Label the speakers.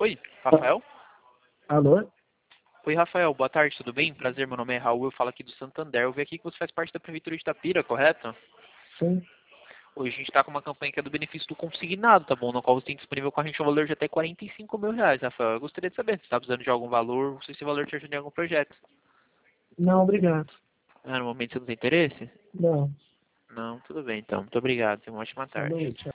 Speaker 1: Oi, Rafael?
Speaker 2: Alô?
Speaker 1: Oi, Rafael, boa tarde, tudo bem? Prazer, meu nome é Raul, eu falo aqui do Santander. Eu vi aqui que você faz parte da Prefeitura de Itapira, correto?
Speaker 2: Sim.
Speaker 1: Hoje a gente está com uma campanha que é do benefício do consignado, tá bom? No qual você tem disponível com a gente um valor de até R$ 45.000, Rafael. Eu gostaria de saber se está precisando de algum valor, ou se esse valor te ajuda em algum projeto.
Speaker 2: Não, obrigado.
Speaker 1: Ah, no momento você não tem interesse?
Speaker 2: Não.
Speaker 1: Não, tudo bem então. Muito obrigado, tenha uma ótima
Speaker 2: Boa
Speaker 1: tarde.
Speaker 2: noite.